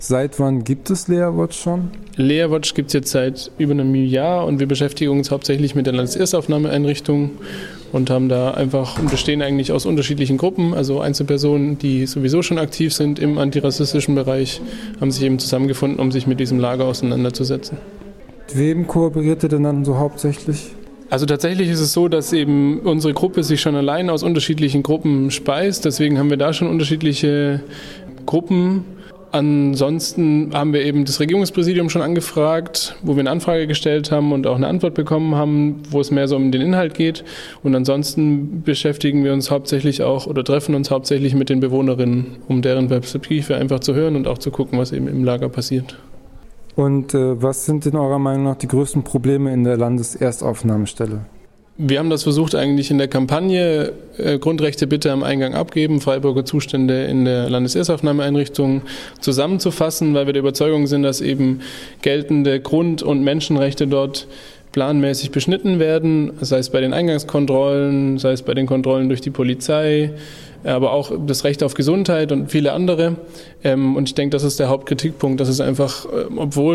Seit wann gibt es Lea-Watch schon? Lea-Watch gibt es jetzt seit über einem Jahr und wir beschäftigen uns hauptsächlich mit der Landeserstaufnahmeeinrichtung und bestehen eigentlich aus unterschiedlichen Gruppen. Also Einzelpersonen, die sowieso schon aktiv sind im antirassistischen Bereich, haben sich eben zusammengefunden, um sich mit diesem Lager auseinanderzusetzen. Mit wem kooperiert ihr denn dann so hauptsächlich? Also tatsächlich ist es so, dass eben unsere Gruppe sich schon allein aus unterschiedlichen Gruppen speist. Deswegen haben wir da schon unterschiedliche Gruppen. Ansonsten haben wir eben das Regierungspräsidium schon angefragt, wo wir eine Anfrage gestellt haben und auch eine Antwort bekommen haben, wo es mehr so um den Inhalt geht. Und ansonsten beschäftigen wir uns hauptsächlich auch oder treffen uns hauptsächlich mit den Bewohnerinnen, um deren Perspektive einfach zu hören und auch zu gucken, was eben im Lager passiert. Und was sind in eurer Meinung nach die größten Probleme in der Landeserstaufnahmestelle? Wir haben das versucht eigentlich in der Kampagne Grundrechte bitte am Eingang abgeben, Freiburger Zustände in der Landeserstaufnahmeeinrichtung zusammenzufassen, weil wir der Überzeugung sind, dass eben geltende Grund- und Menschenrechte dort planmäßig beschnitten werden, sei es bei den Eingangskontrollen, sei es bei den Kontrollen durch die Polizei, aber auch das Recht auf Gesundheit und viele andere. Und ich denke, das ist der Hauptkritikpunkt, dass es einfach, obwohl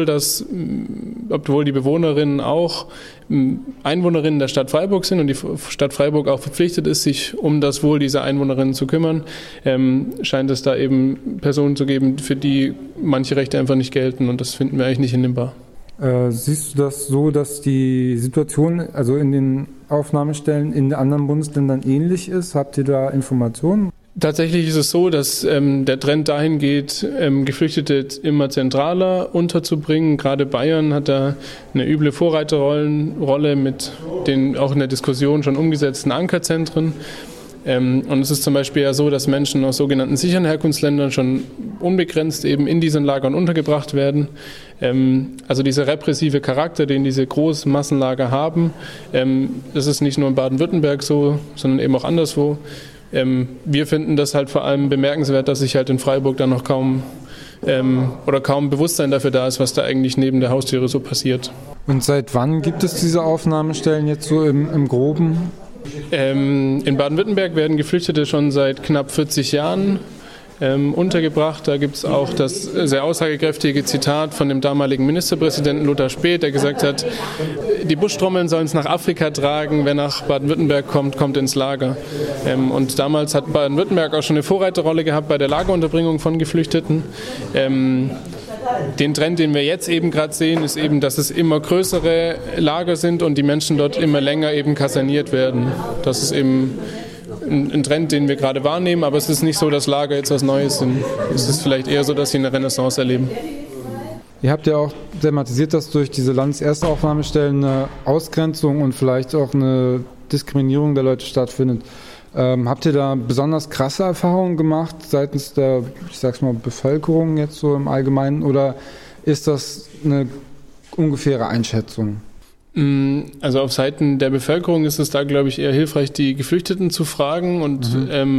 die Bewohnerinnen auch Einwohnerinnen der Stadt Freiburg sind und die Stadt Freiburg auch verpflichtet ist, sich um das Wohl dieser Einwohnerinnen zu kümmern, scheint es da eben Personen zu geben, für die manche Rechte einfach nicht gelten und das finden wir eigentlich nicht hinnehmbar. Siehst du das so, dass die Situation also in den Aufnahmestellen in anderen Bundesländern ähnlich ist? Habt ihr da Informationen? Tatsächlich ist es so, dass der Trend dahin geht, Geflüchtete immer zentraler unterzubringen. Gerade Bayern hat da eine üble Vorreiterrolle mit den auch in der Diskussion schon umgesetzten Ankerzentren. Und es ist zum Beispiel ja so, dass Menschen aus sogenannten sicheren Herkunftsländern schon unbegrenzt eben in diesen Lagern untergebracht werden. Also dieser repressive Charakter, den diese großen Massenlager haben, das ist nicht nur in Baden-Württemberg so, sondern eben auch anderswo. Wir finden das halt vor allem bemerkenswert, dass sich halt in Freiburg dann noch kaum Bewusstsein dafür da ist, was da eigentlich neben der Haustüre so passiert. Und seit wann gibt es diese Aufnahmestellen jetzt so im Groben? In Baden-Württemberg werden Geflüchtete schon seit knapp 40 Jahren untergebracht. Da gibt es auch das sehr aussagekräftige Zitat von dem damaligen Ministerpräsidenten Lothar Späth, der gesagt hat, die Buschtrommeln sollen es nach Afrika tragen, wer nach Baden-Württemberg kommt, kommt ins Lager. Und damals hat Baden-Württemberg auch schon eine Vorreiterrolle gehabt bei der Lagerunterbringung von Geflüchteten. Den Trend, den wir jetzt eben gerade sehen, ist eben, dass es immer größere Lager sind und die Menschen dort immer länger eben kaserniert werden. Das ist eben ein Trend, den wir gerade wahrnehmen, aber es ist nicht so, dass Lager jetzt was Neues sind. Es ist vielleicht eher so, dass sie eine Renaissance erleben. Ihr habt ja auch thematisiert, dass durch diese Landeserstaufnahmestellen eine Ausgrenzung und vielleicht auch eine Diskriminierung der Leute stattfindet. Habt ihr da besonders krasse Erfahrungen gemacht seitens der, ich sag's mal, Bevölkerung jetzt so im Allgemeinen oder ist das eine ungefähre Einschätzung? Also auf Seiten der Bevölkerung ist es da, glaube ich, eher hilfreich, die Geflüchteten zu fragen und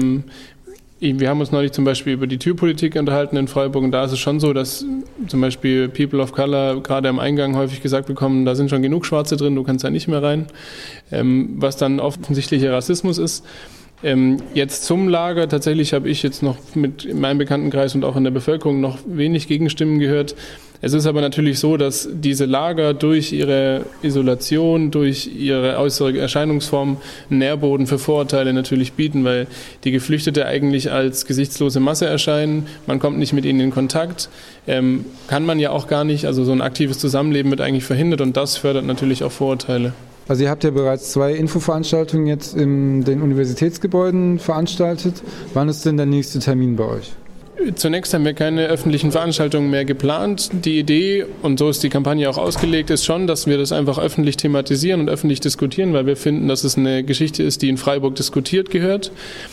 wir haben uns neulich zum Beispiel über die Türpolitik unterhalten in Freiburg und da ist es schon so, dass zum Beispiel People of Color gerade am Eingang häufig gesagt bekommen, da sind schon genug Schwarze drin, du kannst da nicht mehr rein, was dann offensichtlicher Rassismus ist. Jetzt zum Lager, tatsächlich habe ich jetzt noch in meinem Bekanntenkreis und auch in der Bevölkerung noch wenig Gegenstimmen gehört. Es ist aber natürlich so, dass diese Lager durch ihre Isolation, durch ihre äußere Erscheinungsform einen Nährboden für Vorurteile natürlich bieten, weil die Geflüchtete eigentlich als gesichtslose Masse erscheinen, man kommt nicht mit ihnen in Kontakt, kann man ja auch gar nicht, also so ein aktives Zusammenleben wird eigentlich verhindert und das fördert natürlich auch Vorurteile. Also ihr habt ja bereits 2 Infoveranstaltungen jetzt in den Universitätsgebäuden veranstaltet. Wann ist denn der nächste Termin bei euch? Zunächst haben wir keine öffentlichen Veranstaltungen mehr geplant. Die Idee, und so ist die Kampagne auch ausgelegt, ist schon, dass wir das einfach öffentlich thematisieren und öffentlich diskutieren, weil wir finden, dass es eine Geschichte ist, die in Freiburg diskutiert gehört.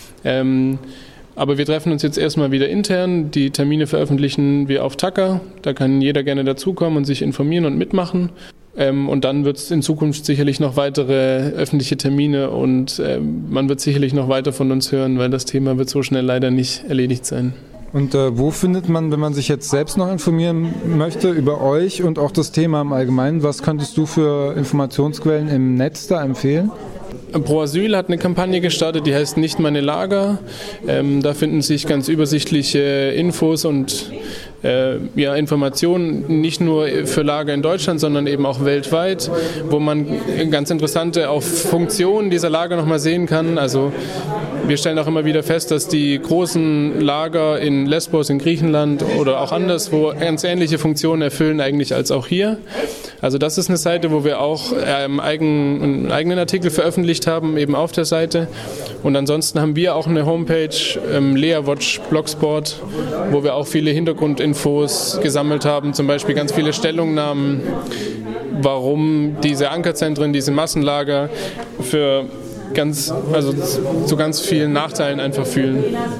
Aber wir treffen uns jetzt erstmal wieder intern. Die Termine veröffentlichen wir auf Tacker. Da kann jeder gerne dazukommen und sich informieren und mitmachen. Und dann wird es in Zukunft sicherlich noch weitere öffentliche Termine und man wird sicherlich noch weiter von uns hören, weil das Thema wird so schnell leider nicht erledigt sein. Und wo findet man, wenn man sich jetzt selbst noch informieren möchte über euch und auch das Thema im Allgemeinen, was könntest du für Informationsquellen im Netz da empfehlen? Pro Asyl hat eine Kampagne gestartet, die heißt Nicht meine Lager. Da finden sich ganz übersichtliche Infos und Informationen nicht nur für Lager in Deutschland, sondern eben auch weltweit, wo man ganz interessante auch Funktionen dieser Lager nochmal sehen kann. Also wir stellen auch immer wieder fest, dass die großen Lager in Lesbos, in Griechenland oder auch anderswo ganz ähnliche Funktionen erfüllen eigentlich als auch hier. Also das ist eine Seite, wo wir auch einen eigenen Artikel veröffentlicht haben, eben auf der Seite. Und ansonsten haben wir auch eine Homepage, Leawatch Blogspot, wo wir auch viele Hintergrundinfos gesammelt haben, zum Beispiel ganz viele Stellungnahmen, warum diese Ankerzentren, diese Massenlager zu ganz vielen Nachteilen einfach führen.